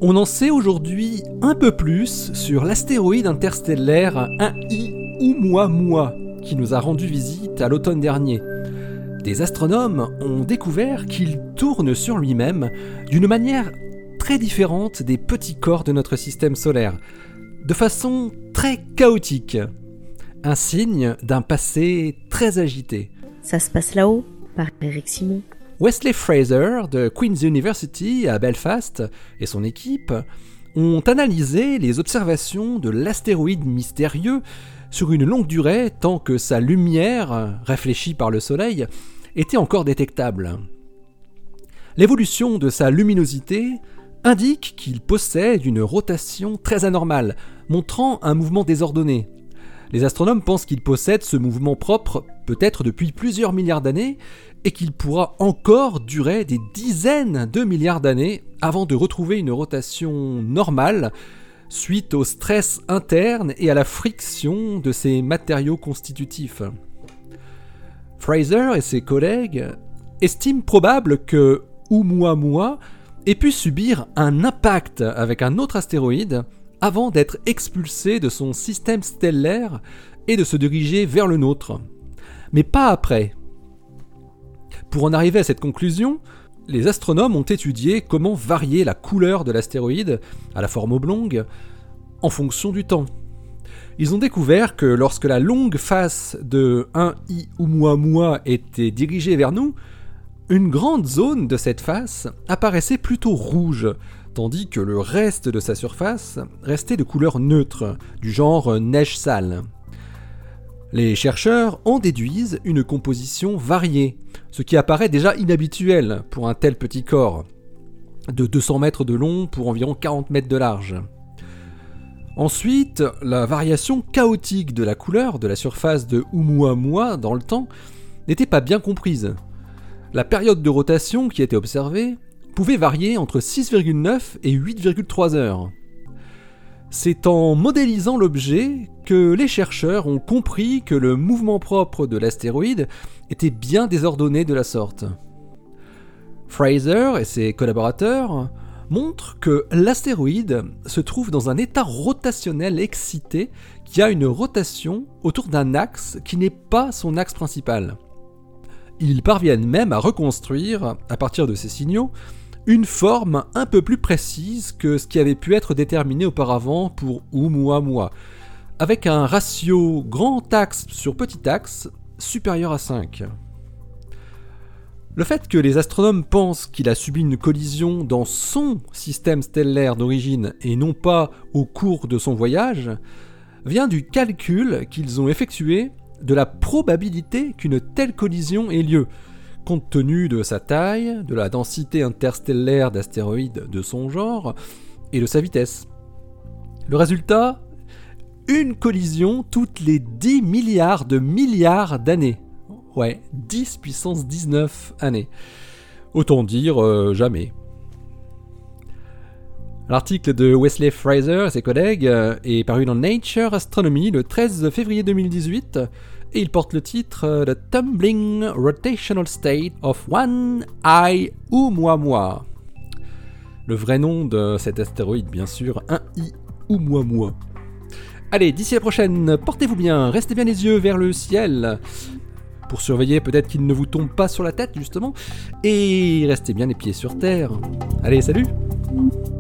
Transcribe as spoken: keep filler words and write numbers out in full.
On en sait aujourd'hui un peu plus sur l'astéroïde interstellaire un I Oumuamua qui nous a rendu visite à l'automne dernier. Des astronomes ont découvert qu'il tourne sur lui-même d'une manière très différente des petits corps de notre système solaire, de façon très chaotique. Un signe d'un passé très agité. Ça se passe là-haut, par Eric Simon. Wesley Fraser de Queen's University à Belfast et son équipe ont analysé les observations de l'astéroïde mystérieux sur une longue durée tant que sa lumière, réfléchie par le Soleil, était encore détectable. L'évolution de sa luminosité indique qu'il possède une rotation très anormale, montrant un mouvement désordonné. Les astronomes pensent qu'il possède ce mouvement propre peut-être depuis plusieurs milliards d'années et qu'il pourra encore durer des dizaines de milliards d'années avant de retrouver une rotation normale suite au stress interne et à la friction de ses matériaux constitutifs. Fraser et ses collègues estiment probable que Oumuamua ait pu subir un impact avec un autre astéroïde avant d'être expulsé de son système stellaire et de se diriger vers le nôtre. Mais pas après. Pour en arriver à cette conclusion, les astronomes ont étudié comment varier la couleur de l'astéroïde, à la forme oblongue, en fonction du temps. Ils ont découvert que lorsque la longue face de un I Oumuamua était dirigée vers nous, une grande zone de cette face apparaissait plutôt rouge, tandis que le reste de sa surface restait de couleur neutre, du genre neige sale. Les chercheurs en déduisent une composition variée, ce qui apparaît déjà inhabituel pour un tel petit corps, de deux cents mètres de long pour environ quarante mètres de large. Ensuite, la variation chaotique de la couleur de la surface de Oumuamua dans le temps n'était pas bien comprise. La période de rotation qui était observée pouvait varier entre six virgule neuf et huit virgule trois heures. C'est en modélisant l'objet que les chercheurs ont compris que le mouvement propre de l'astéroïde était bien désordonné de la sorte. Fraser et ses collaborateurs montrent que l'astéroïde se trouve dans un état rotationnel excité qui a une rotation autour d'un axe qui n'est pas son axe principal. Ils parviennent même à reconstruire, à partir de ces signaux, une forme un peu plus précise que ce qui avait pu être déterminé auparavant pour Oumuamua, avec un ratio grand axe sur petit axe supérieur à cinq. Le fait que les astronomes pensent qu'il a subi une collision dans son système stellaire d'origine et non pas au cours de son voyage, vient du calcul qu'ils ont effectué de la probabilité qu'une telle collision ait lieu, compte tenu de sa taille, de la densité interstellaire d'astéroïdes de son genre et de sa vitesse. Le résultat ? Une collision toutes les dix milliards de milliards d'années. Ouais, dix puissance dix-neuf années. Autant dire euh, jamais. L'article de Wesley Fraser et ses collègues est paru dans Nature Astronomy le treize février deux mille dix-huit et il porte le titre The Tumbling Rotational State of One I Oumuamua. Le vrai nom de cet astéroïde, bien sûr, un I Oumuamua. Allez, d'ici la prochaine, portez-vous bien, restez bien les yeux vers le ciel pour surveiller peut-être qu'il ne vous tombe pas sur la tête justement, et restez bien les pieds sur terre. Allez, salut!